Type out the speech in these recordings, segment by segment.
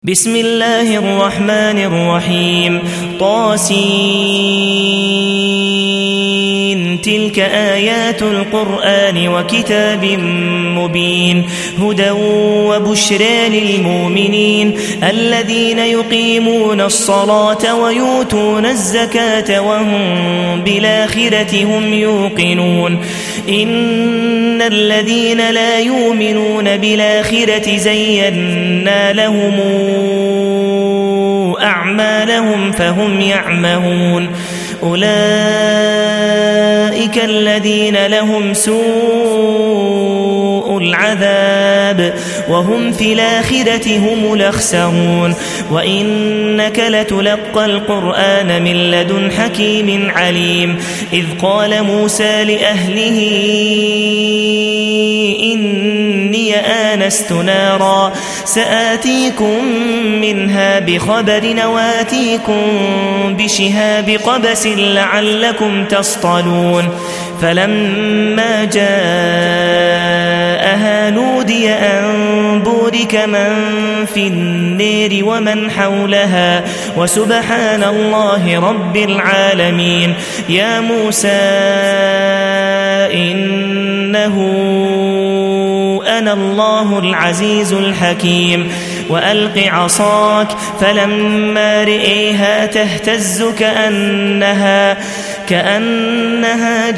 بسم الله الرحمن الرحيم طاسين تلك آيات القرآن وكتاب مبين هدى وبشرى للمؤمنين الذين يقيمون الصلاة ويؤتون الزكاة وهم بالآخرة هم يوقنون إن الذين لا يؤمنون بالآخرة زينا لهم أعمالهم فهم يعمهون أولئك الذين لهم سوء العذاب وهم في الآخرة هم الأخسرون وإنك لتلقى القرآن من لدن حكيم عليم إذ قال موسى لأهله إني آنست نارا سآتيكم منها بخبر وآتيكم بشهاب قبس لعلكم تصطلون فلما جاءها نودي أن بورك من في النار ومن حولها وسبحان الله رب العالمين يا موسى إنه أنا الله العزيز الحكيم وألق عصاك فلما رئيها تهتز كأنها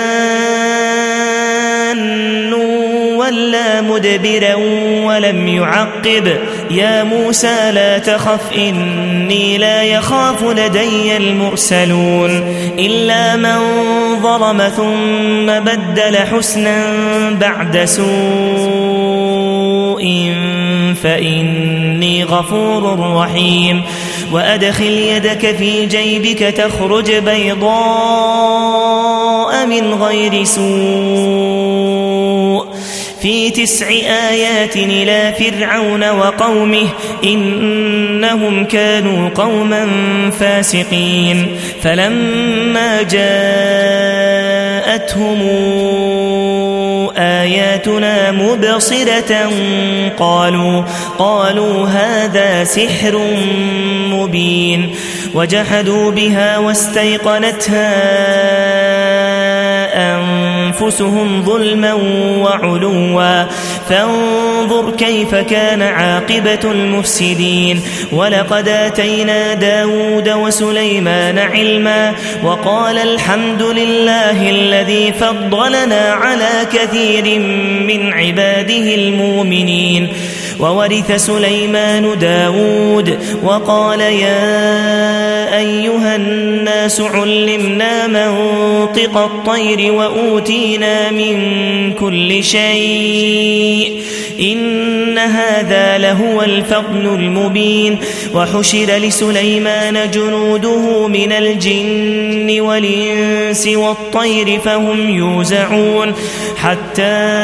جان ولا مدبرا ولم يعقب يا موسى لا تخف إني لا يخاف لدي المرسلون إلا من ظلم ثم بدل حسنا بعد سوء فإني غفور رحيم وأدخل يدك في جيبك تخرج بيضاء من غير سوء في 9 آيات إلى فرعون وقومه إنهم كانوا قوما فاسقين فلما جاءتهم آياتنا مبصرة قالوا هذا سحر مبين وجحدوا بها واستيقنتها أنفسهم ظلما وعلوا فانظر كيف كان عاقبة المفسدين ولقد آتينا داود وسليمان علما وقال الحمد لله الذي فضلنا على كثير من عباده المؤمنين وورث سليمان داود وقال يا أيها الناس علمنا منطق الطير وأوتينا من كل شيء إن هذا لهو الفضل المبين وحشر لسليمان جنوده من الجن والإنس والطير فهم يوزعون حتى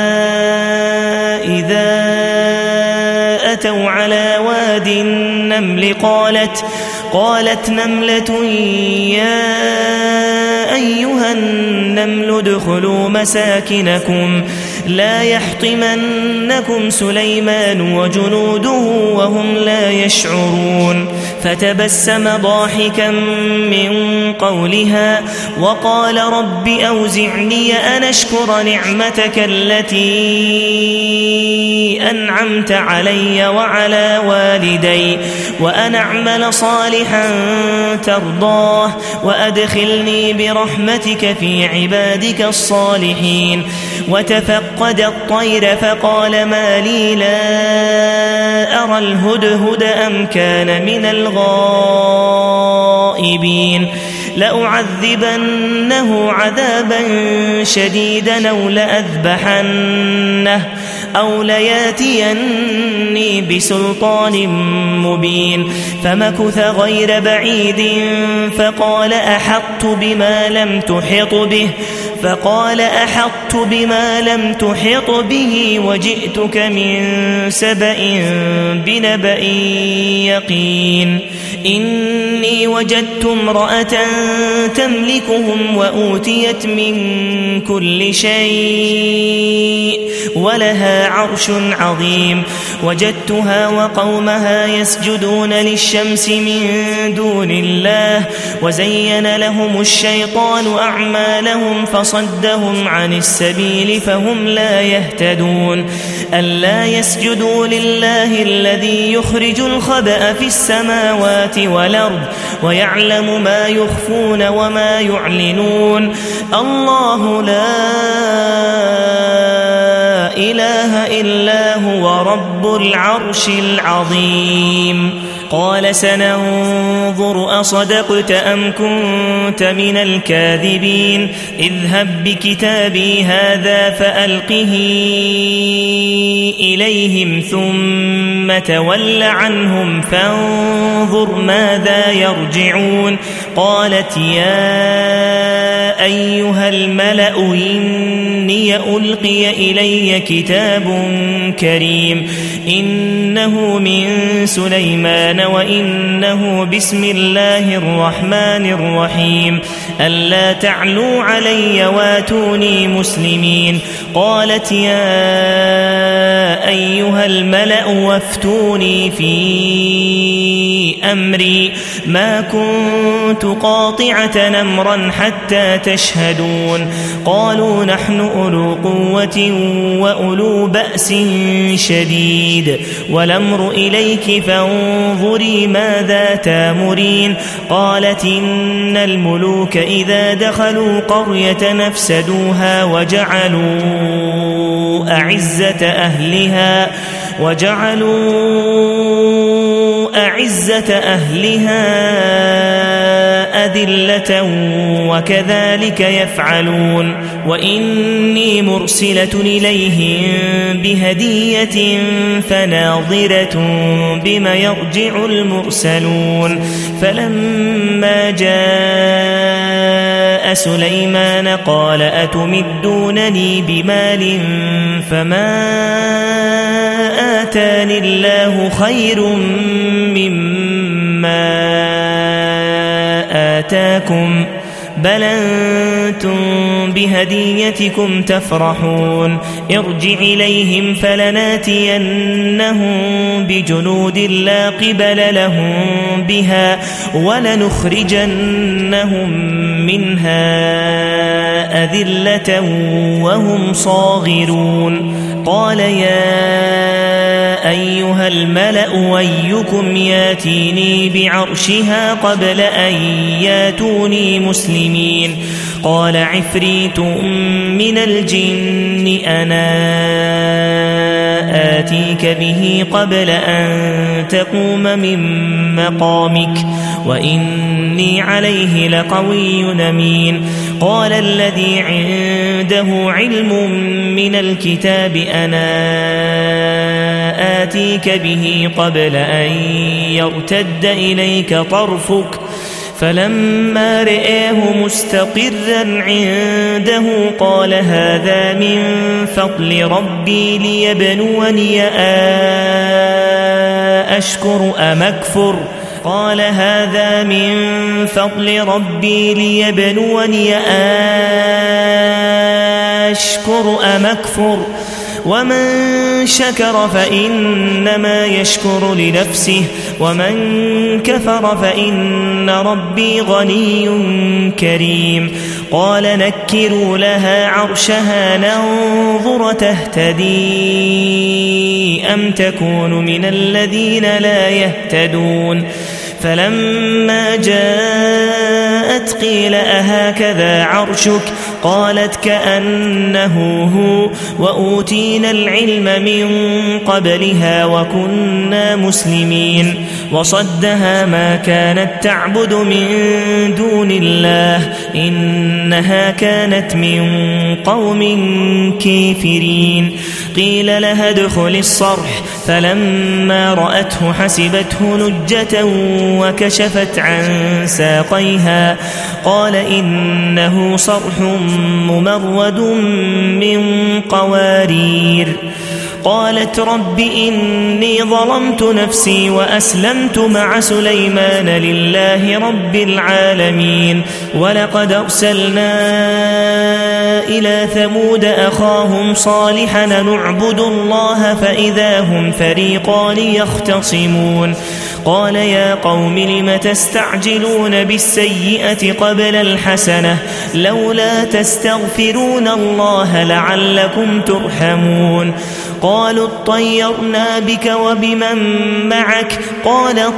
إذا أتوا على واد النمل قالت نملة يا أيها النمل ادخلوا مساكنكم لا يحطمنكم سليمان وجنوده وهم لا يشعرون فتبسم ضاحكا من قولها وقال رب أوزعني أن أشكر نعمتك التي أنعمت علي وعلى والدي وأن أعمل صالحا ترضاه وأدخلني برحمتك في عبادك الصالحين وتفقد الطير فقال ما لي لا أرى الهدهد أم كان من الغائبين لأعذبنه عذابا شديدا أو لياتيني بسلطان مبين فمكث غير بعيد فقال أحطت بما لم تحط به فقال أحطت بما لم تحط به وجئتك من سبأ بنبأ يقين إني وجدت امرأة تملكهم وأوتيت من كل شيء ولها عرش عظيم وجدتها وقومها يسجدون للشمس من دون الله وزين لهم الشيطان أعمالهم فصدهم عن السبيل فهم لا يهتدون ألا يسجدوا لله الذي يخرج الخبأ في السماوات والأرض ويعلم ما يخفون وما يعلنون الله لا إله إلا هو رب العرش العظيم قال سننظر أصدقت أم كنت من الكاذبين اذهب بكتابي هذا فألقه إليهم ثم تول عنهم فانظر ماذا يرجعون قالت يا أيها الملأ إني ألقي إلي كتاب كريم إنه من سليمان وإنه بسم الله الرحمن الرحيم ألا تعلوا علي واتوني مسلمين قالت يا أيها الملأ وافتوني في أمري ما كنت قاطعة أمرا حتى تشهدون قالوا نحن أولو قوة وأولو بأس شديد والأمر إليك فانظري ماذا تامرين قالت إن الملوك إذا دخلوا قرية نفسدوها وجعلوا أعزة أهلها أذلة وكذلك يفعلون وإني مرسلة إليهم بهدية فناظرة بما يرجع المرسلون فلما جاء سليمان قال أتمدونني بمال فما آتاني الله خير مما آتاكم بل أنتم بهديتكم تفرحون ارجع إليهم فلناتينهم بجنود لا قبل لهم بها ولنخرجنهم منها أذلة وهم صاغرون قال يا أيها الملأ أيكم ياتيني بعرشها قبل أن ياتوني مسلمين قال عفريت من الجن أنا آتيك به قبل أن تقوم من مقامك وإني عليه لقوي أمين قال الذي عنده علم من الكتاب أنا آتيك به قبل أن يرتد إليك طرفك فلما رآه مستقرا عنده قال هذا من فضل ربي ليبلوني أشكر أم أكفر قال هذا من فضل ربي ليبلوني أشكر أم أكفر ومن شكر فإنما يشكر لنفسه ومن كفر فإن ربي غني كريم قال نكروا لها عرشها ننظر تهتدي أم تكون من الذين لا يهتدون فلما جاءت قيل أهكذا عرشك قالت كأنه هو وأوتينا العلم من قبلها وكنا مسلمين وصدها ما كانت تعبد من دون الله إنها كانت من قوم كافرين قيل لها ادخل الصرح فلما رأته حسبته لجة وكشفت عن ساقيها قال إنه صرح ممرد من قوارير قالت رب إني ظلمت نفسي وأسلمت مع سليمان لله رب العالمين ولقد أرسلنا إلى ثمود أخاهم صالحا نعبد الله فإذا هم فريقان يختصمون قال يا قوم لم تستعجلون بالسيئة قبل الحسنة لولا تستغفرون الله لعلكم ترحمون قالوا اطيرنا بك وبمن معك قال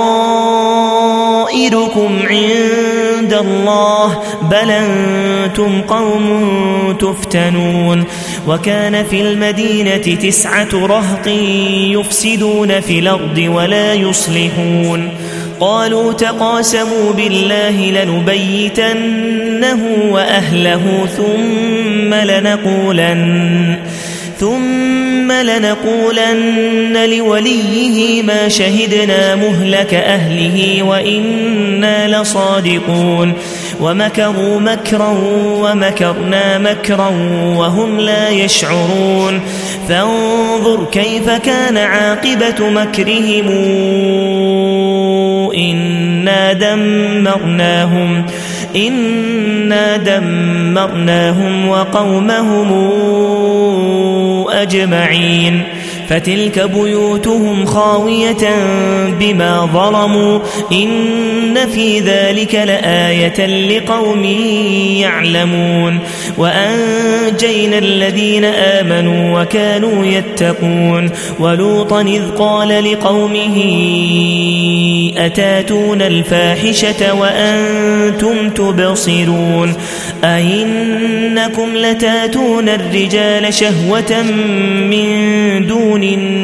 طائركم عند الله بل أنتم قوم تفتنون وكان في المدينة 9 رهط يفسدون في الأرض ولا يصلحون قالوا تقاسموا بالله لنبيتنه وأهله ثم لنقولن لوليه ما شهدنا مهلك أهله وإنا لصادقون ومكروا مكرا ومكرنا مكرا وهم لا يشعرون فانظر كيف كان عاقبة مكرهم إنا دمرناهم وقومهم أجمعين فتلك بيوتهم خاوية بما ظلموا إن في ذلك لآية لقوم يعلمون وأنجينا الذين آمنوا وكانوا يتقون ولوطا إذ قال لقومه أتاتون الفاحشة وأنتم تبصرون أئنكم لتاتون الرجال شهوة من دون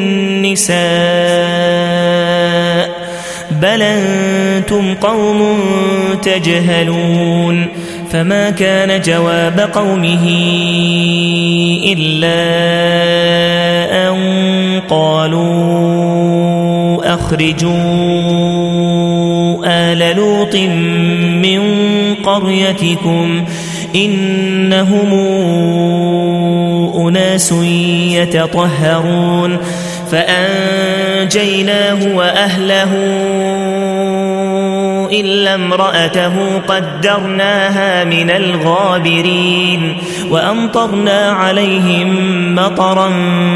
النساء بل أنتم قوم تجهلون فما كان جواب قومه إلا أن قالوا أخرجوا آل لوط من قريتكم إنهم أناس يتطهرون فأنجيناه وأهله إلا امرأته قدرناها من الغابرين وأمطرنا عليهم مطرا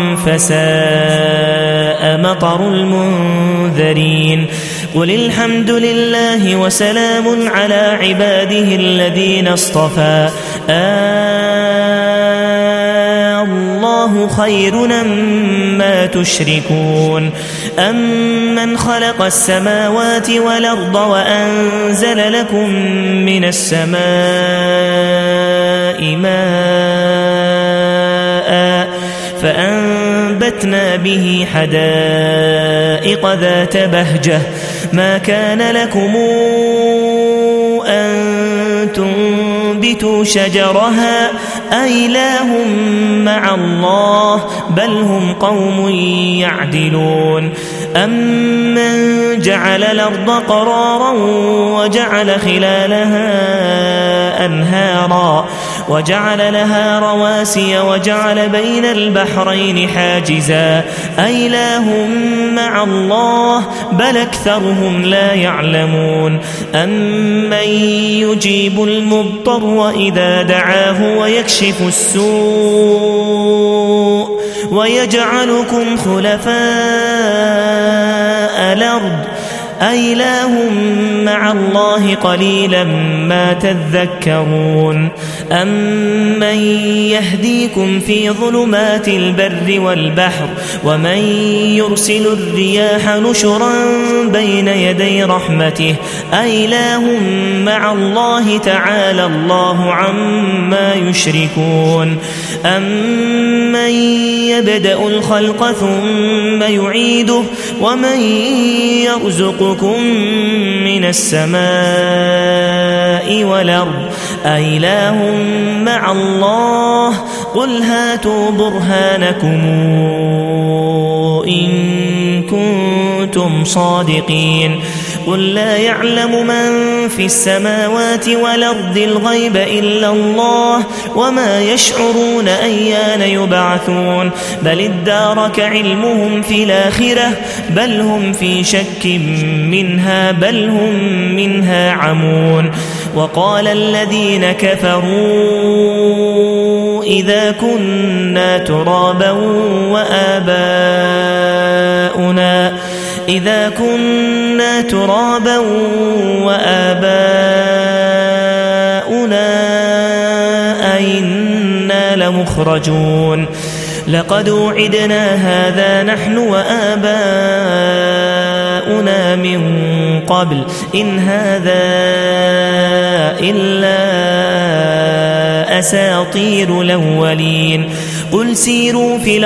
فساء مطر المنذرين قل الحمد لله وسلام على عباده الذين اصطفى الله خير مما تشركون أمن خلق السماوات والأرض وأنزل لكم من السماء ماء فأنبتنا به حدائق ذات بهجة ما كان لكم أن تنبتوا شجرها أإله مع الله بل هم قوم يعدلون أمن جعل الأرض قرارا وجعل خلالها أنهارا وجعل لها رواسي وجعل بين البحرين حاجزا أإله مع الله بل أكثرهم لا يعلمون أمن يجيب المضطر إذا دعاه ويكشف السوء ويجعلكم خلفاء الأرض أإله مع الله قليلا ما تذكرون أمن يهديكم في ظلمات البر والبحر ومن يرسل الرياح نشرا بين يدي رحمته أإله مع الله تعالى الله عما يشركون أمن يبدأ الخلق ثم يعيده ومن يرزقكم من السماء السماء والأرض أإله مع الله قل هاتوا برهانكم إن كنتم صادقين قل لا يعلم من في السماوات والأرض الغيب إلا الله وما يشعرون أيان يبعثون بل ادارك علمهم في الآخرة بل هم في شك منها بل هم منها عمون وقال الذين كفروا إذا كنا ترابا وآباؤنا أئنا لمخرجون لقد وعدنا هذا نحن وآباؤنا من قبل إن هذا إلا أساطير الأولين قل سيروا في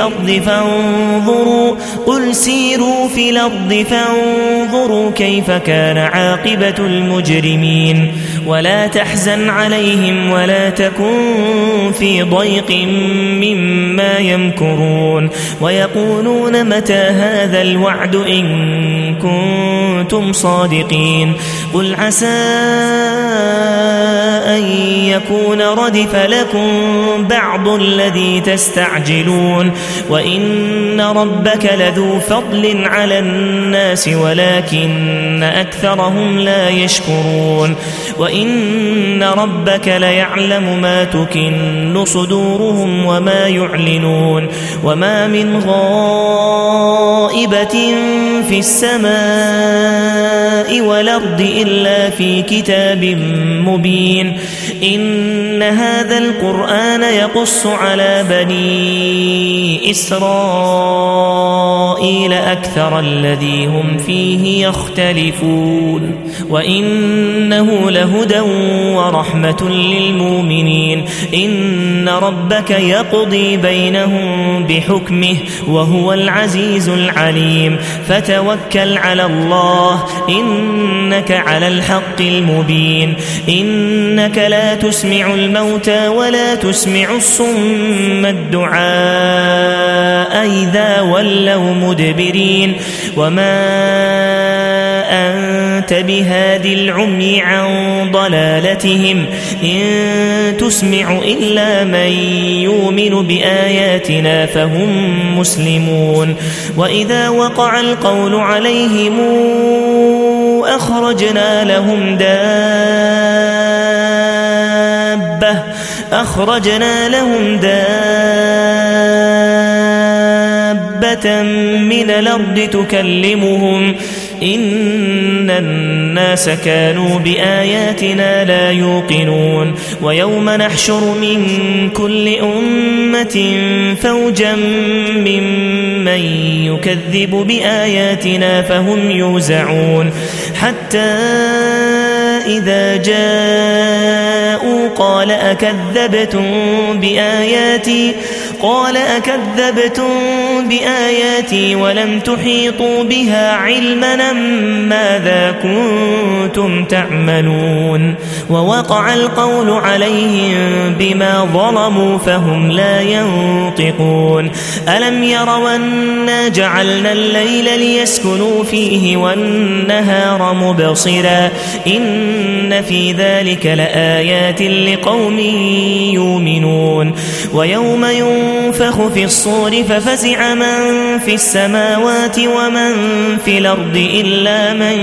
الأرض فانظروا كيف كان عاقبة المجرمين ولا تحزن عليهم ولا تكن في ضيق مما يمكرون ويقولون متى هذا الوعد إن كنتم صادقين قل عسى أن يكون ردف لكم بعض الذي تستعجلون وإن ربك لذو فضل على الناس ولكن أكثرهم لا يشكرون وإن ربك ليعلم ما تكن صدورهم وما يعلنون وما من غائبة في السماء والأرض إلا في كتاب مبين إن هذا القرآن يقص على بني إسرائيل أكثر الذي هم فيه يختلفون وإنه لهدى ورحمة للمؤمنين إن ربك يقضي بينهم بحكمه وهو العزيز العليم فتوكل على الله إنك على الحق المبين إنك لا تسمع الموتى ولا تسمع الصم الدعاء إذا ولوا مدبرين وما أنت بهاد العمي عن ضلالتهم إن تسمع إلا من يؤمن بآياتنا فهم مسلمون وإذا وقع القول عليهم أخرجنا لهم دابة من الأرض تكلمهم إن الناس كانوا بآياتنا لا يوقنون ويوم نحشر من كل أمة فوجا ممن يكذب بآياتنا فهم يوزعون حتى إذا جاءوا قال أكذبتم بآياتي ولم تحيطوا بها علما ماذا كنتم تعملون ووقع القول عليهم بما ظلموا فهم لا ينطقون ألم يروا أنا جعلنا الليل ليسكنوا فيه والنهار مبصرا إن في ذلك لآيات لقوم يؤمنون ويوم ينفخ في الصور ففزع من في السماوات ومن في الأرض إلا من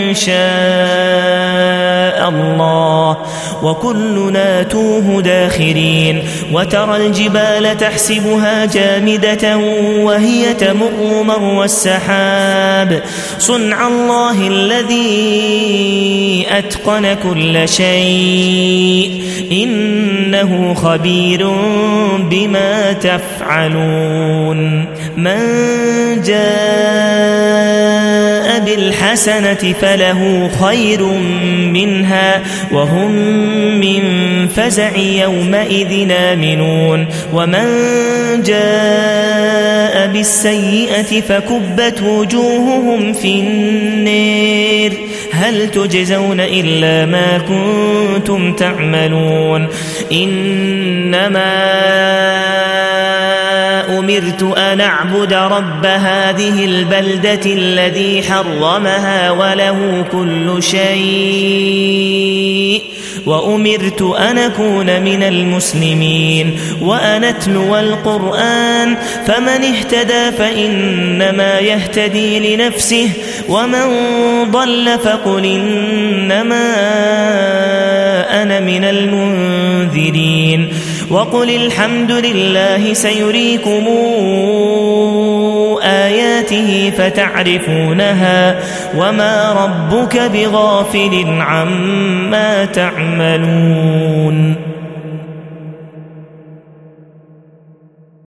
شاء الله وكلنا توه داخرين وترى الجبال تحسبها جامدة وهي تمر مر السحاب صنع الله الذي أتقن كل شيء إنه خبير بما تفعلون من جاء بالحسنة فله خير منها وهم من فزع يومئذ آمنون ومن جاء بالسيئة فكبت وجوههم في النار هل تجزون إلا ما كنتم تعملون إنما أمرت أن أعبد رب هذه البلدة الذي حرمها وله كل شيء وأمرت أن أكون من المسلمين وأن أتلو القرآن فمن اهتدى فإنما يهتدي لنفسه ومن ضل فقل إنما أنا من المنذرين وقل الحمد لله سيريكم آياته فتعرفونها وما ربك بغافل عما تعملون